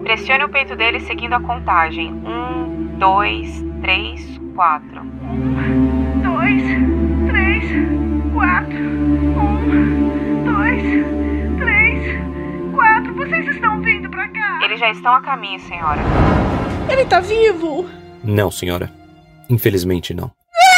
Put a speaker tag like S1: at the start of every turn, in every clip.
S1: Pressione o peito dele seguindo a contagem. 1, 2, 3, 4.
S2: 1, 2, 3, 4. 1, 2, 3, 4. Vocês estão vindo pra cá?
S1: Eles já estão a caminho, senhora.
S2: Ele tá vivo?
S3: Não, senhora. Infelizmente não.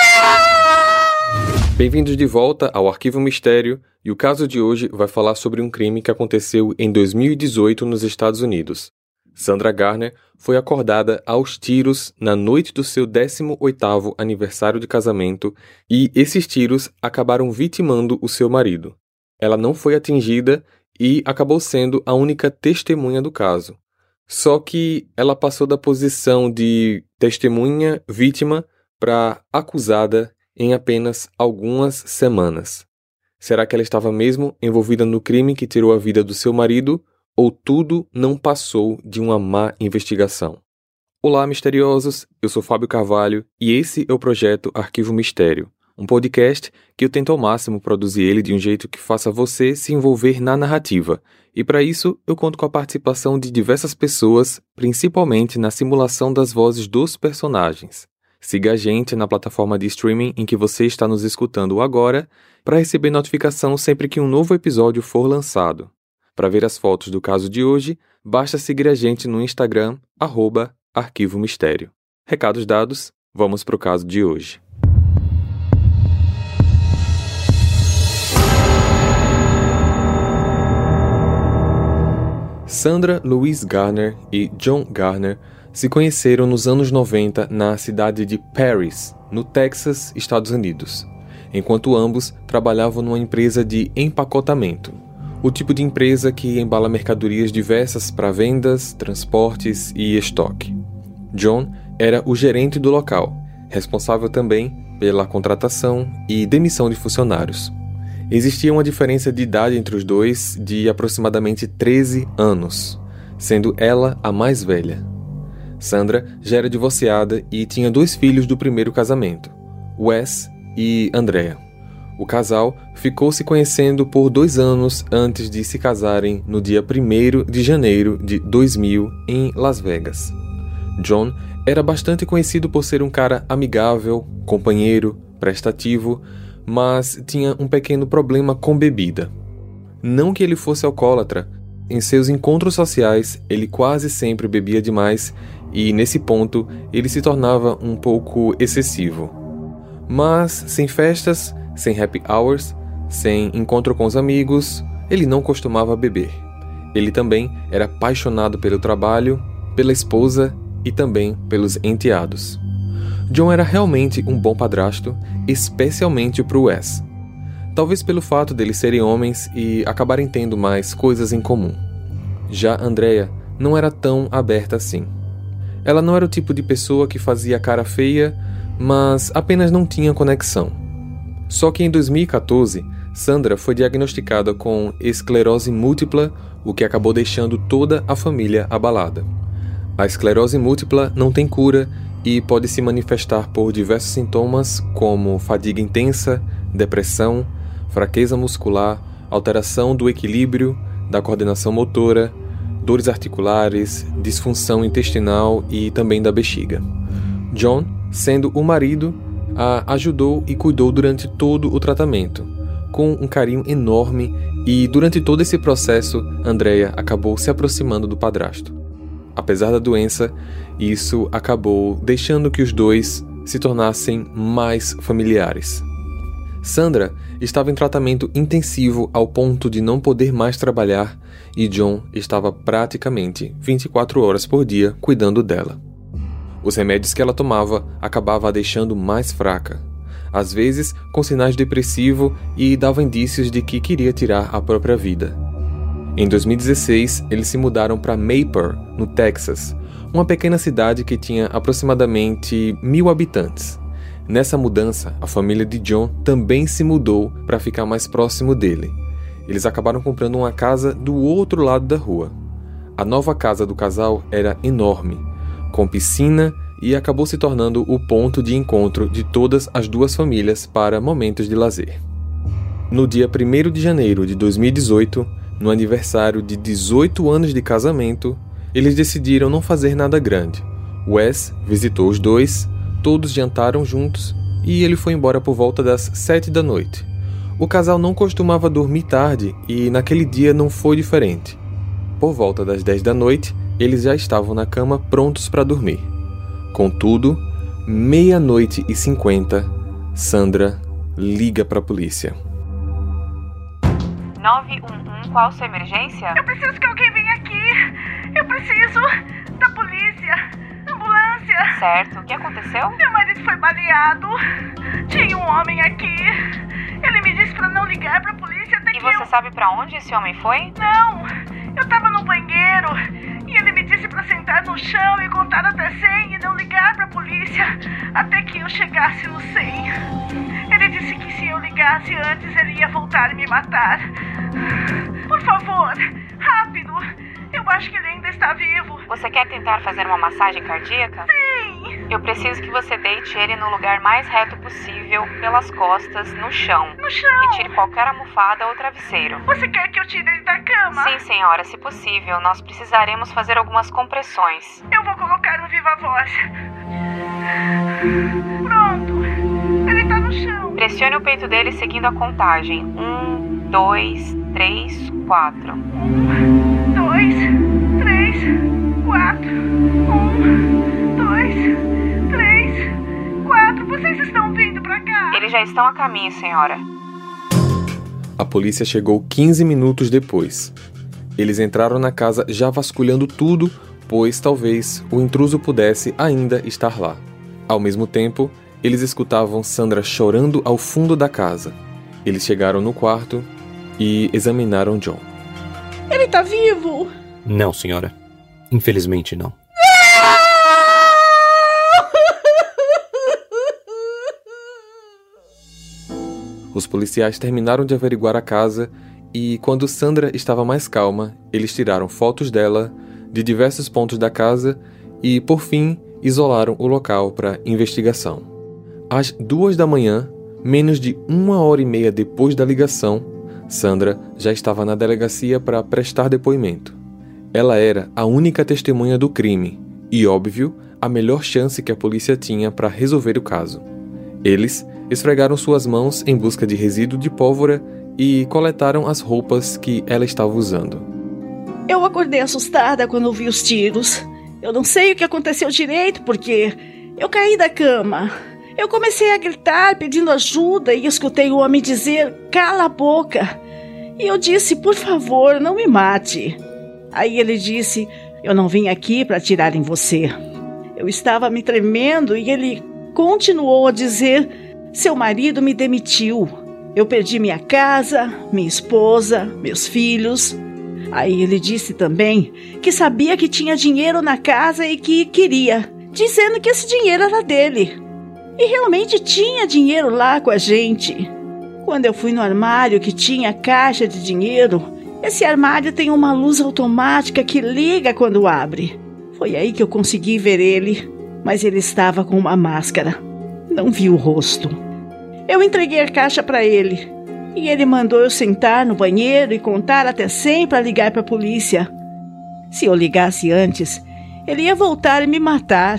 S3: Bem-vindos de volta ao Arquivo Mistério, e o caso de hoje vai falar sobre um crime que aconteceu em 2018 nos Estados Unidos. Sandra Garner foi acordada aos tiros na noite do seu 18º aniversário de casamento e esses tiros acabaram vitimando o seu marido. Ela não foi atingida e acabou sendo a única testemunha do caso. Só que ela passou da posição de testemunha-vítima para acusada em apenas algumas semanas. Será que ela estava mesmo envolvida no crime que tirou a vida do seu marido? Ou tudo não passou de uma má investigação? Olá, misteriosos! Eu sou Fábio Carvalho e esse é o projeto Arquivo Mistério, um podcast que eu tento ao máximo produzir ele de um jeito que faça você se envolver na narrativa. E para isso, eu conto com a participação de diversas pessoas, principalmente na simulação das vozes dos personagens. Siga a gente na plataforma de streaming em que você está nos escutando agora para receber notificação sempre que um novo episódio for lançado. Para ver as fotos do caso de hoje, basta seguir a gente no Instagram, @Arquivo Mistério. Recados dados, vamos para o caso de hoje. Sandra Louise Garner e John Garner se conheceram nos anos 90 na cidade de Paris, no Texas, Estados Unidos, enquanto ambos trabalhavam numa empresa de empacotamento. O tipo de empresa que embala mercadorias diversas para vendas, transportes e estoque. John era o gerente do local, responsável também pela contratação e demissão de funcionários. Existia uma diferença de idade entre os dois de aproximadamente 13 anos, sendo ela a mais velha. Sandra já era divorciada e tinha 2 filhos do primeiro casamento, Wes e Andrea. O casal ficou se conhecendo por 2 anos antes de se casarem no dia 1º de janeiro de 2000 em Las Vegas. John era bastante conhecido por ser um cara amigável, companheiro, prestativo, mas tinha um pequeno problema com bebida. Não que ele fosse alcoólatra, em seus encontros sociais ele quase sempre bebia demais e nesse ponto ele se tornava um pouco excessivo. Mas sem festas, sem happy hours, sem encontro com os amigos, ele não costumava beber. Ele também era apaixonado pelo trabalho, pela esposa e também pelos enteados. John era realmente um bom padrasto, especialmente para o Wes. Talvez pelo fato deles serem homens e acabarem tendo mais coisas em comum. Já Andrea não era tão aberta assim. Ela não era o tipo de pessoa que fazia cara feia, mas apenas não tinha conexão. Só que em 2014, Sandra foi diagnosticada com esclerose múltipla, o que acabou deixando toda a família abalada. A esclerose múltipla não tem cura e pode se manifestar por diversos sintomas como fadiga intensa, depressão, fraqueza muscular, alteração do equilíbrio, da coordenação motora, dores articulares, disfunção intestinal e também da bexiga. John, sendo o marido, a ajudou e cuidou durante todo o tratamento, com um carinho enorme, e durante todo esse processo, Andrea acabou se aproximando do padrasto. Apesar da doença, isso acabou deixando que os dois se tornassem mais familiares. Sandra estava em tratamento intensivo ao ponto de não poder mais trabalhar e John estava praticamente 24 horas por dia cuidando dela. Os remédios que ela tomava acabavam a deixando mais fraca, às vezes com sinais depressivos e dava indícios de que queria tirar a própria vida. Em 2016, eles se mudaram para Mayper, no Texas, uma pequena cidade que tinha aproximadamente 1.000 habitantes. Nessa mudança, a família de John também se mudou para ficar mais próximo dele. Eles acabaram comprando uma casa do outro lado da rua. A nova casa do casal era enorme, com piscina, e acabou se tornando o ponto de encontro de todas as duas famílias para momentos de lazer. No dia 1º de janeiro de 2018, no aniversário de 18 anos de casamento, eles decidiram não fazer nada grande. Wes visitou os dois, todos jantaram juntos e ele foi embora por volta das 7 da noite. O casal não costumava dormir tarde e naquele dia não foi diferente. Por volta das 10 da noite, eles já estavam na cama prontos para dormir. Contudo, 00:50, Sandra liga para a polícia.
S1: 911, qual sua emergência?
S2: Eu preciso que alguém venha aqui. Eu preciso da polícia. Ambulância.
S1: Certo, o que aconteceu?
S2: Meu marido foi baleado. Tinha um homem aqui. Ele me disse pra não ligar pra polícia até
S1: E
S2: que
S1: você sabe pra onde esse homem foi?
S2: Não, eu tava no banheiro e ele me disse pra sentar no chão e contar até 100 e não ligar pra polícia até que eu chegasse no 100. Ele disse que se eu ligasse antes ele ia voltar e me matar. Por favor, rápido. Eu acho que ele ainda está vivo.
S1: Você quer tentar fazer uma massagem cardíaca?
S2: Sim.
S1: Eu preciso que você deite ele no lugar mais reto possível, pelas costas, no chão.
S2: No chão?
S1: Retire qualquer almofada ou travesseiro.
S2: Você quer que eu tire ele da cama?
S1: Sim, senhora, se possível. Nós precisaremos fazer algumas compressões.
S2: Eu vou colocar no Viva Voz. Pronto. Ele tá no chão.
S1: Pressione o peito dele seguindo a contagem. 1, 2, 3, 4.
S2: 1, 2, 3, 4. 1, 2, 3, 4. Vocês estão vindo pra cá?
S1: Eles já estão a caminho, senhora.
S3: A polícia chegou 15 minutos depois. Eles entraram na casa já vasculhando tudo, pois talvez o intruso pudesse ainda estar lá. Ao mesmo tempo, eles escutavam Sandra chorando ao fundo da casa. Eles chegaram no quarto e examinaram John.
S2: Ele tá vivo?
S4: Não, senhora. Infelizmente não.
S3: Os policiais terminaram de averiguar a casa e, quando Sandra estava mais calma, eles tiraram fotos dela de diversos pontos da casa e, por fim, isolaram o local para investigação. Às 2 da manhã, menos de 1h30 depois da ligação, Sandra já estava na delegacia para prestar depoimento. Ela era a única testemunha do crime e, óbvio, a melhor chance que a polícia tinha para resolver o caso. Eles esfregaram suas mãos em busca de resíduo de pólvora e coletaram as roupas que ela estava usando.
S2: Eu acordei assustada quando ouvi os tiros. Eu não sei o que aconteceu direito porque eu caí da cama. Eu comecei a gritar pedindo ajuda e escutei o homem dizer, cala a boca. E eu disse, por favor, não me mate. Aí ele disse, eu não vim aqui para atirar em você. Eu estava me tremendo e ele continuou a dizer, seu marido me demitiu. Eu perdi minha casa, minha esposa, meus filhos. Aí ele disse também que sabia que tinha dinheiro na casa e que queria, dizendo que esse dinheiro era dele. E realmente tinha dinheiro lá com a gente. Quando eu fui no armário que tinha a caixa de dinheiro, esse armário tem uma luz automática que liga quando abre. Foi aí que eu consegui ver ele, mas ele estava com uma máscara. Não vi o rosto. Eu entreguei a caixa para ele e ele mandou eu sentar no banheiro e contar até 100 para ligar para a polícia. Se eu ligasse antes, ele ia voltar e me matar.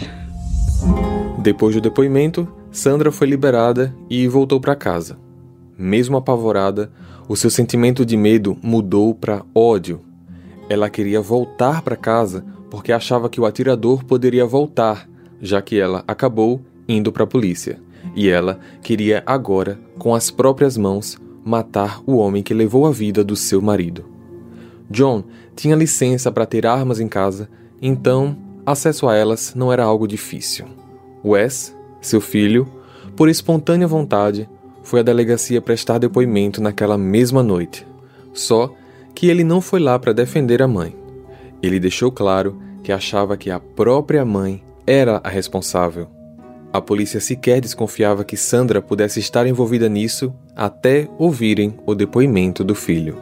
S3: Depois do depoimento, Sandra foi liberada e voltou para casa. Mesmo apavorada, o seu sentimento de medo mudou para ódio. Ela queria voltar para casa porque achava que o atirador poderia voltar, já que ela acabou indo para a polícia. E ela queria agora, com as próprias mãos, matar o homem que levou a vida do seu marido. John tinha licença para ter armas em casa, então acesso a elas não era algo difícil. Wes, seu filho, por espontânea vontade, foi à delegacia prestar depoimento naquela mesma noite. Só que ele não foi lá para defender a mãe. Ele deixou claro que achava que a própria mãe era a responsável. A polícia sequer desconfiava que Sandra pudesse estar envolvida nisso até ouvirem o depoimento do filho.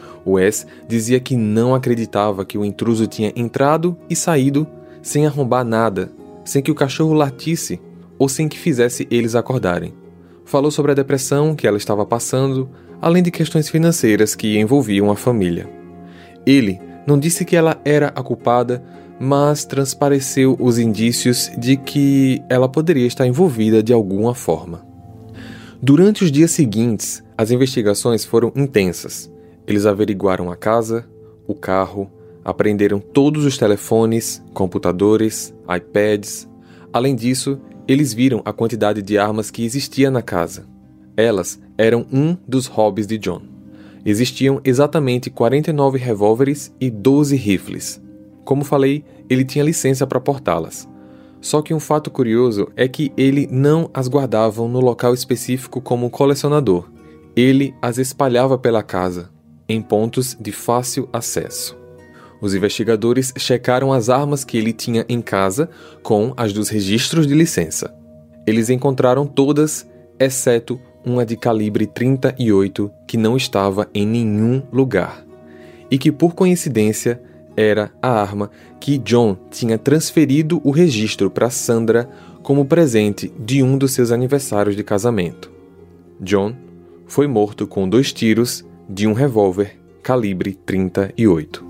S3: Wes dizia que não acreditava que o intruso tinha entrado e saído sem arrombar nada, sem que o cachorro latisse ou sem que fizesse eles acordarem. Falou sobre a depressão que ela estava passando, além de questões financeiras que envolviam a família. Ele Não disse que ela era a culpada, mas transpareceu os indícios de que ela poderia estar envolvida de alguma forma. Durante os dias seguintes, as investigações foram intensas. Eles averiguaram a casa, o carro, apreenderam todos os telefones, computadores, iPads. Além disso, eles viram a quantidade de armas que existia na casa. Elas eram um dos hobbies de John. Existiam exatamente 49 revólveres e 12 rifles. Como falei, ele tinha licença para portá-las. Só que um fato curioso é que ele não as guardava no local específico como colecionador. Ele as espalhava pela casa, em pontos de fácil acesso. Os investigadores checaram as armas que ele tinha em casa com as dos registros de licença. Eles encontraram todas, exceto uma de calibre 38 que não estava em nenhum lugar. E que, por coincidência, era a arma que John tinha transferido o registro para Sandra como presente de um dos seus aniversários de casamento. John foi morto com 2 tiros de um revólver calibre 38.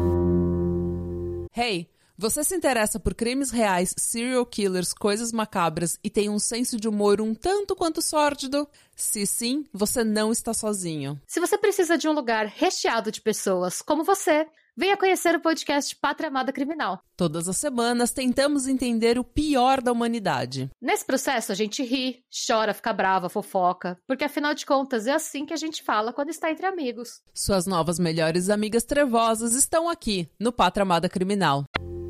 S5: Hey, você se interessa por crimes reais, serial killers, coisas macabras e tem um senso de humor um tanto quanto sórdido? Se sim, você não está sozinho.
S6: Se você precisa de um lugar recheado de pessoas como você, venha conhecer o podcast Pátria Amada Criminal.
S5: Todas as semanas tentamos entender o pior da humanidade.
S6: Nesse processo a gente ri, chora, fica brava, fofoca, porque afinal de contas é assim que a gente fala quando está entre amigos.
S5: Suas novas melhores amigas trevosas estão aqui, no Pátria Amada Criminal.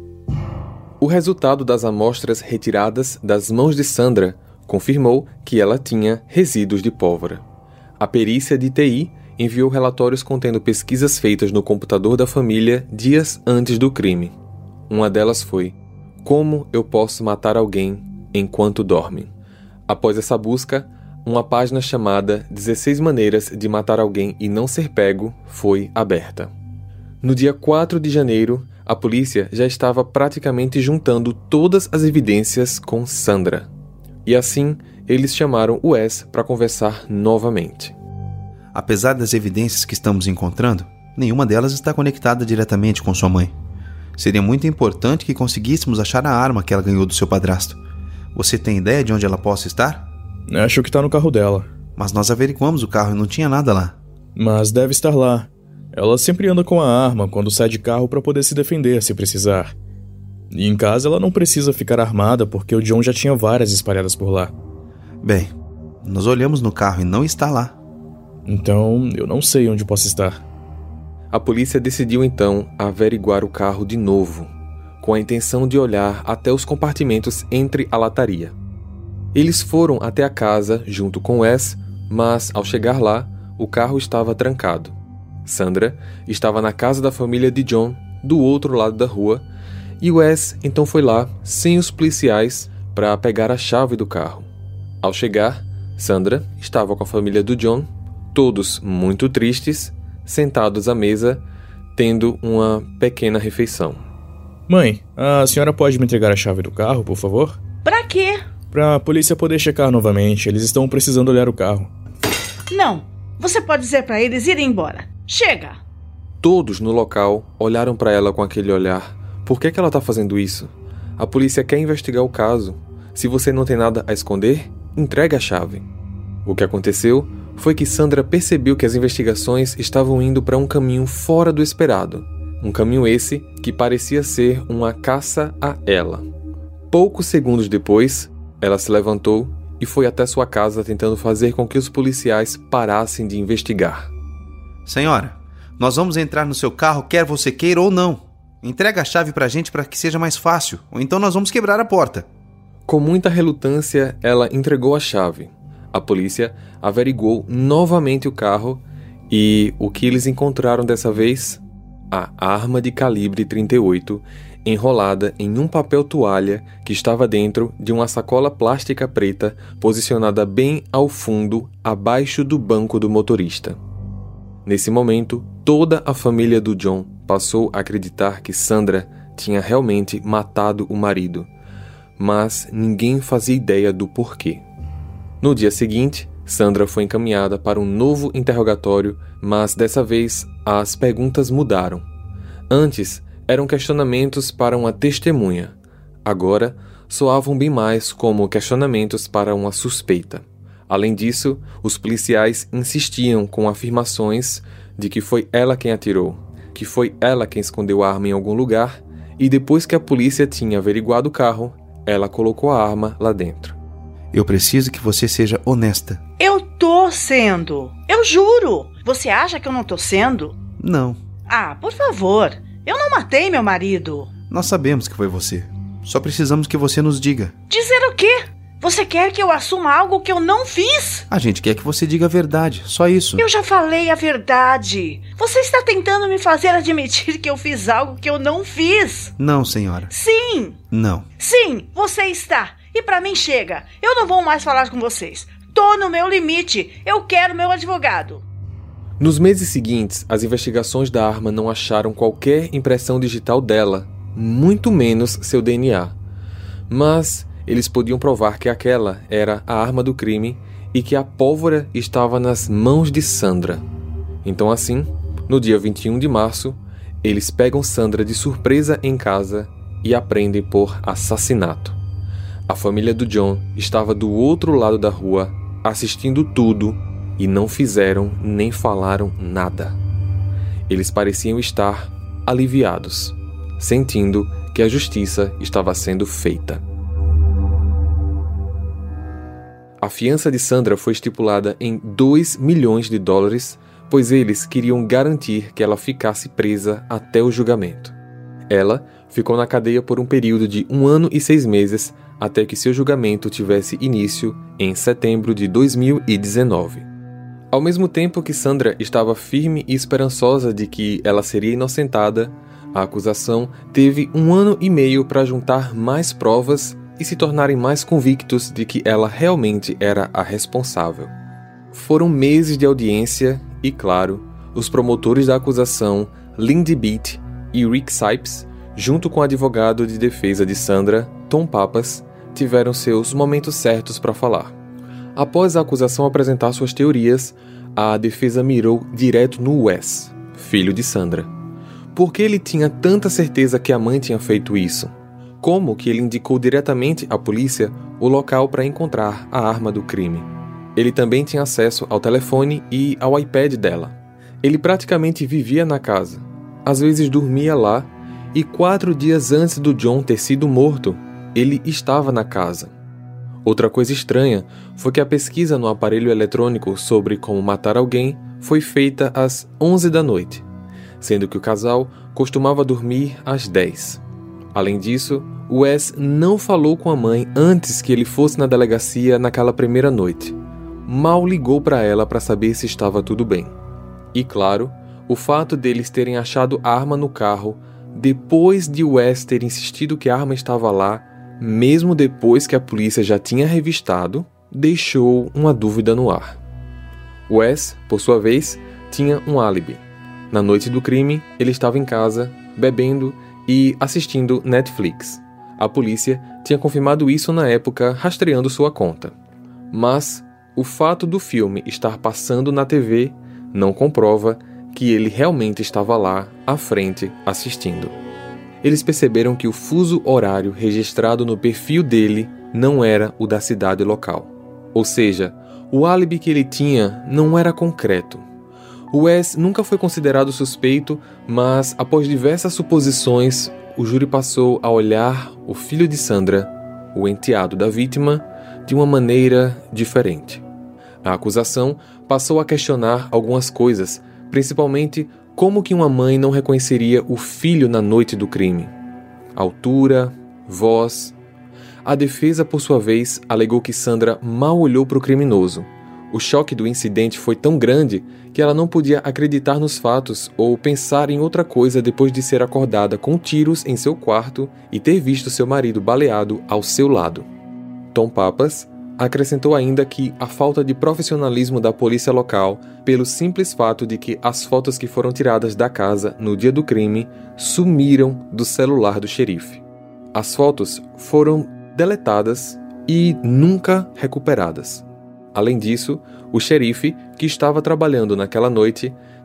S3: O resultado das amostras retiradas das mãos de Sandra confirmou que ela tinha resíduos de pólvora. A perícia de TI enviou relatórios contendo pesquisas feitas no computador da família dias antes do crime. Uma delas foi: como eu posso matar alguém enquanto dorme? Após essa busca, uma página chamada 16 maneiras de matar alguém e não ser pego foi aberta. No dia 4 de janeiro, a polícia já estava praticamente juntando todas as evidências com Sandra. E assim, eles chamaram Wes para conversar novamente.
S7: Apesar das evidências que estamos encontrando, nenhuma delas está conectada diretamente com sua mãe. Seria muito importante que conseguíssemos achar a arma que ela ganhou do seu padrasto. Você tem ideia de onde ela possa estar?
S8: Acho que está no carro dela.
S7: Mas nós averiguamos o carro e não tinha nada lá.
S8: Mas deve estar lá. Ela sempre anda com a arma quando sai de carro para poder se defender se precisar. E em casa ela não precisa ficar armada porque o John já tinha várias espalhadas por lá.
S7: Bem, nós olhamos no carro e não está lá.
S8: Então, eu não sei onde possa estar.
S3: A polícia decidiu então averiguar o carro de novo, com a intenção de olhar até os compartimentos entre a lataria. Eles foram até a casa junto com Wes, mas ao chegar lá, o carro estava trancado. Sandra estava na casa da família de John, do outro lado da rua, e Wes então foi lá, sem os policiais, para pegar a chave do carro. Ao chegar, Sandra estava com a família do John, todos muito tristes, sentados à mesa, tendo uma pequena refeição.
S8: Mãe, a senhora pode me entregar a chave do carro, por favor?
S2: Pra quê?
S8: Pra a polícia poder checar novamente, eles estão precisando olhar o carro.
S2: Não, você pode dizer pra eles irem embora. Chega!
S3: Todos no local olharam para ela com aquele olhar. Por que ela está fazendo isso? A polícia quer investigar o caso. Se você não tem nada a esconder, entregue a chave. O que aconteceu foi que Sandra percebeu que as investigações estavam indo para um caminho fora do esperado. Um caminho esse que parecia ser uma caça a ela. Poucos segundos depois, ela se levantou e foi até sua casa tentando fazer com que os policiais parassem de investigar.
S7: Senhora, nós vamos entrar no seu carro quer você queira ou não. Entrega a chave pra gente para que seja mais fácil, ou então nós vamos quebrar a porta.
S3: Com muita relutância, ela entregou a chave. A polícia averiguou novamente o carro e o que eles encontraram dessa vez? A arma de calibre 38 enrolada em um papel toalha que estava dentro de uma sacola plástica preta posicionada bem ao fundo, abaixo do banco do motorista. Nesse momento, toda a família do John passou a acreditar que Sandra tinha realmente matado o marido, mas ninguém fazia ideia do porquê. No dia seguinte, Sandra foi encaminhada para um novo interrogatório, mas dessa vez as perguntas mudaram. Antes, eram questionamentos para uma testemunha. Agora, soavam bem mais como questionamentos para uma suspeita. Além disso, os policiais insistiam com afirmações de que foi ela quem atirou, que foi ela quem escondeu a arma em algum lugar e depois que a polícia tinha averiguado o carro, ela colocou a arma lá dentro.
S7: Eu preciso que você seja honesta.
S2: Eu tô sendo. Eu juro. Você acha que eu não tô sendo?
S7: Não.
S2: Ah, por favor. Eu não matei meu marido.
S7: Nós sabemos que foi você. Só precisamos que você nos diga.
S2: Dizer o quê? Você quer que eu assuma algo que eu não fiz?
S7: A gente quer que você diga a verdade, só isso.
S2: Eu já falei a verdade. Você está tentando me fazer admitir que eu fiz algo que eu não fiz.
S7: Não, senhora.
S2: Sim.
S7: Não.
S2: Sim, você está. E pra mim chega. Eu não vou mais falar com vocês. Tô no meu limite. Eu quero meu advogado.
S3: Nos meses seguintes, as investigações da arma não acharam qualquer impressão digital dela, muito menos seu DNA. Mas eles podiam provar que aquela era a arma do crime e que a pólvora estava nas mãos de Sandra. Então assim, no dia 21 de março, eles pegam Sandra de surpresa em casa e a prendem por assassinato. A família do John estava do outro lado da rua, assistindo tudo, e não fizeram nem falaram nada. Eles pareciam estar aliviados, sentindo que a justiça estava sendo feita. A fiança de Sandra foi estipulada em $2 milhões, pois eles queriam garantir que ela ficasse presa até o julgamento. Ela ficou na cadeia por um período de 1 ano e 6 meses, até que seu julgamento tivesse início em setembro de 2019. Ao mesmo tempo que Sandra estava firme e esperançosa de que ela seria inocentada, a acusação teve 1 ano e meio para juntar mais provas e se tornarem mais convictos de que ela realmente era a responsável. Foram meses de audiência e, claro, os promotores da acusação, Lindy Beat e Rick Sipes, junto com o advogado de defesa de Sandra, Tom Pappas, tiveram seus momentos certos para falar. Após a acusação apresentar suas teorias, a defesa mirou direto no Wes, filho de Sandra. Por que ele tinha tanta certeza que a mãe tinha feito isso? Como que ele indicou diretamente à polícia o local para encontrar a arma do crime? Ele também tinha acesso ao telefone e ao iPad dela. Ele praticamente vivia na casa. Às vezes dormia lá e 4 dias antes do John ter sido morto, ele estava na casa. Outra coisa estranha foi que a pesquisa no aparelho eletrônico sobre como matar alguém foi feita às 11 da noite, sendo que o casal costumava dormir às 10. Além disso, Wes não falou com a mãe antes que ele fosse na delegacia naquela primeira noite. Mal ligou para ela para saber se estava tudo bem. E claro, o fato deles terem achado a arma no carro depois de Wes ter insistido que a arma estava lá, mesmo depois que a polícia já tinha revistado, deixou uma dúvida no ar. Wes, por sua vez, tinha um álibi. Na noite do crime, ele estava em casa, bebendo e assistindo Netflix. A polícia tinha confirmado isso na época, rastreando sua conta. Mas o fato do filme estar passando na TV não comprova que ele realmente estava lá, à frente, assistindo. Eles perceberam que o fuso horário registrado no perfil dele não era o da cidade local. Ou seja, o álibi que ele tinha não era concreto. O Wes nunca foi considerado suspeito, mas após diversas suposições, o júri passou a olhar o filho de Sandra, o enteado da vítima, de uma maneira diferente. A acusação passou a questionar algumas coisas, principalmente como que uma mãe não reconheceria o filho na noite do crime. Altura, voz. A defesa, por sua vez, alegou que Sandra mal olhou para o criminoso. O choque do incidente foi tão grande que ela não podia acreditar nos fatos ou pensar em outra coisa depois de ser acordada com tiros em seu quarto e ter visto seu marido baleado ao seu lado. Tom Pappas acrescentou ainda que a falta de profissionalismo da polícia local, pelo simples fato de que as fotos que foram tiradas da casa no dia do crime sumiram do celular do xerife. As fotos foram deletadas e nunca recuperadas. Além disso, o xerife, que estava trabalhando naquela noite,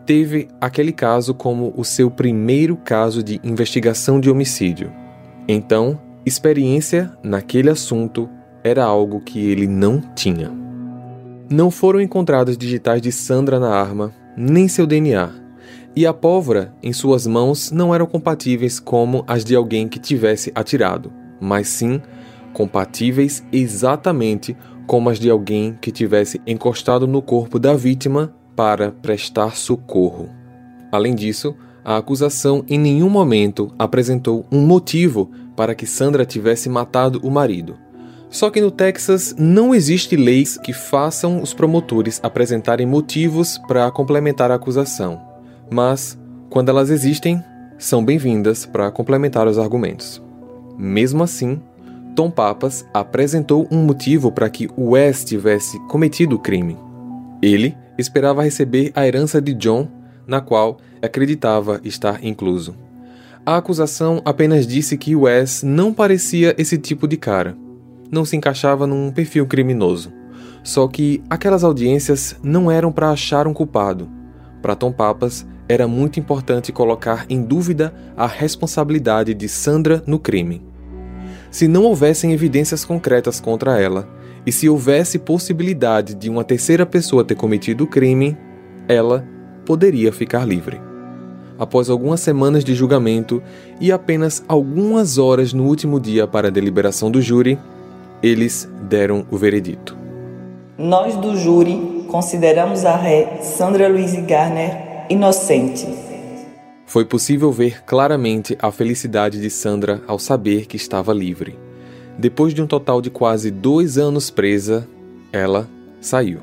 S3: teve aquele caso como o seu primeiro caso de investigação de homicídio. Então, experiência naquele assunto era algo que ele não tinha. Não foram encontrados digitais de Sandra na arma, nem seu DNA, e a pólvora em suas mãos não eram compatíveis como as de alguém que tivesse atirado, mas sim compatíveis exatamente como as de alguém que tivesse encostado no corpo da vítima para prestar socorro. Além disso, a acusação em nenhum momento apresentou um motivo para que Sandra tivesse matado o marido. Só que no Texas não existe leis que façam os promotores apresentarem motivos para complementar a acusação. Mas, quando elas existem, são bem-vindas para complementar os argumentos. Mesmo assim, Tom Pappas apresentou um motivo para que Wes tivesse cometido o crime. Ele esperava receber a herança de John, na qual acreditava estar incluso. A acusação apenas disse que Wes não parecia esse tipo de cara. Não se encaixava num perfil criminoso. Só que aquelas audiências não eram para achar um culpado. Para Tom Pappas, era muito importante colocar em dúvida a responsabilidade de Sandra no crime. Se não houvessem evidências concretas contra ela, e se houvesse possibilidade de uma terceira pessoa ter cometido o crime, ela poderia ficar livre. Após algumas semanas de julgamento e apenas algumas horas no último dia para a deliberação do júri, eles deram o veredito.
S9: Nós do júri consideramos a ré Sandra Louise Garner inocente.
S3: Foi possível ver claramente a felicidade de Sandra ao saber que estava livre. Depois de um total de quase 2 anos presa, ela saiu.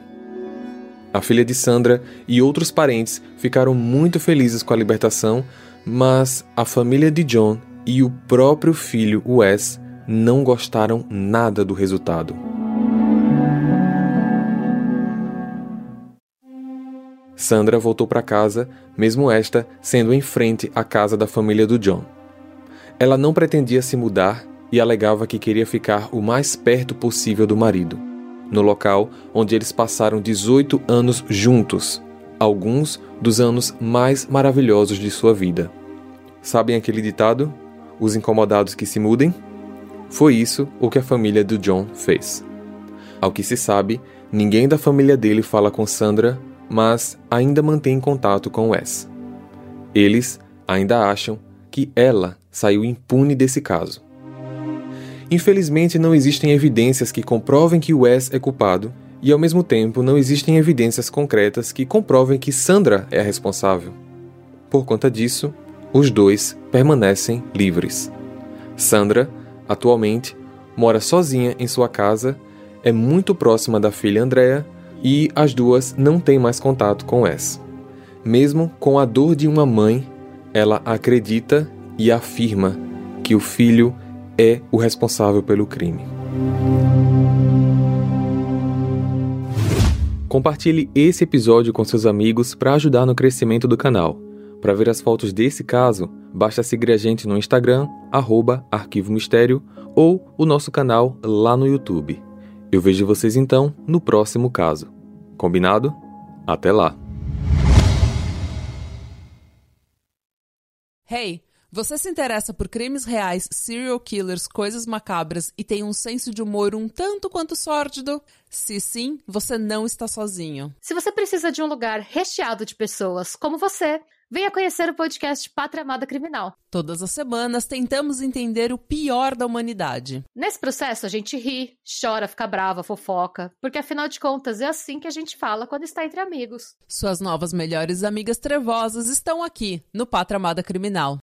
S3: A filha de Sandra e outros parentes ficaram muito felizes com a libertação, mas a família de John e o próprio filho Wes não gostaram nada do resultado. Sandra voltou para casa, mesmo esta sendo em frente à casa da família do John. Ela não pretendia se mudar e alegava que queria ficar o mais perto possível do marido, no local onde eles passaram 18 anos juntos, alguns dos anos mais maravilhosos de sua vida. Sabem aquele ditado? Os incomodados que se mudem? Foi isso o que a família do John fez. Ao que se sabe, ninguém da família dele fala com Sandra, mas ainda mantém contato com Wes. Eles ainda acham que ela saiu impune desse caso. Infelizmente, não existem evidências que comprovem que Wes é culpado e, ao mesmo tempo, não existem evidências concretas que comprovem que Sandra é a responsável. Por conta disso, os dois permanecem livres. Sandra, atualmente, mora sozinha em sua casa, é muito próxima da filha Andrea e as duas não têm mais contato com Wes. Mesmo com a dor de uma mãe, ela acredita e afirma que o filho é o responsável pelo crime. Compartilhe esse episódio com seus amigos para ajudar no crescimento do canal. Para ver as fotos desse caso, basta seguir a gente no Instagram, @Arquivo Mistério, ou o nosso canal lá no YouTube. Eu vejo vocês então no próximo caso. Combinado? Até lá!
S5: Hey, você se interessa por crimes reais, serial killers, coisas macabras e tem um senso de humor um tanto quanto sórdido? Se sim, você não está sozinho.
S6: Se você precisa de um lugar recheado de pessoas como você, venha conhecer o podcast Pátria Amada Criminal.
S5: Todas as semanas tentamos entender o pior da humanidade.
S6: Nesse processo a gente ri, chora, fica brava, fofoca, porque afinal de contas é assim que a gente fala quando está entre amigos.
S5: Suas novas melhores amigas trevosas estão aqui no Pátria Amada Criminal.